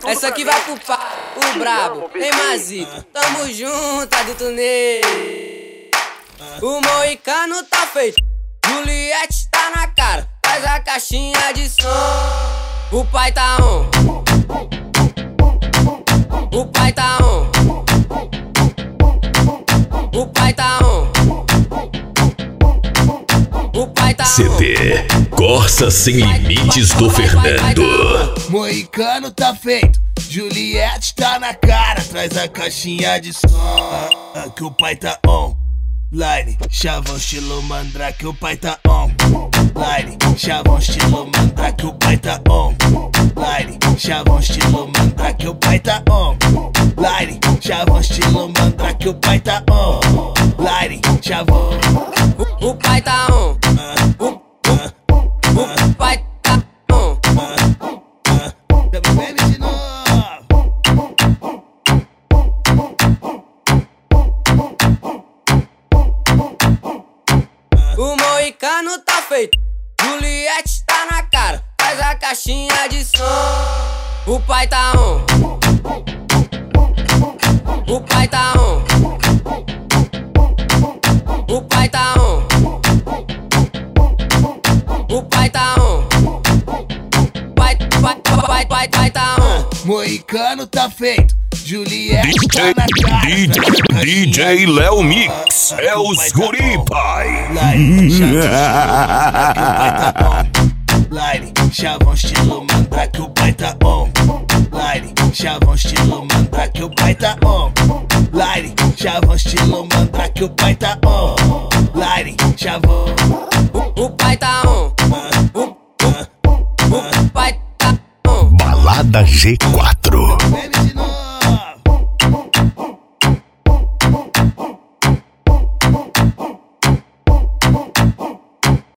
Essa aqui vai pro pai, o brabo, ei Mazito, tamo junto, adito nele. O moicano tá feito, Juliette tá na cara, faz a caixinha de som. O pai tá on, o pai tá on, o pai tá on, o pai tá on. CD Corsa Sem Limites do Fernando. Moicano tá feito, Juliette tá na cara, traz a caixinha de som. Que o pai tá on. Line, chavão estilo mandrake, o pai tá on. Line, chavão estilo mandrake, o pai tá on. Line, chavão estilo mandrake, o pai tá on. Line, chavão estilo mandrake, o pai tá on. Line, chavão. O pai tá on. O pai tá on. Bebe de novo. O moicano tá feito, Juliette tá na cara, faz a caixinha de som. O pai tá on. O pai tá on. O pai tá on. O pai tá on. Pai tá on. Moicano tá feito, Juliette tá na cara. DJ Léo Mix é os guri, pai. Line, chavão estilo mandrake, o pai tá on. Line, chavão estilo mandrake, o pai tá on. Line, chavão estilo mandrake, o pai tá on. Line, chavão. O pai tá on. O pai tá on. Balada G4. Bebe de novo.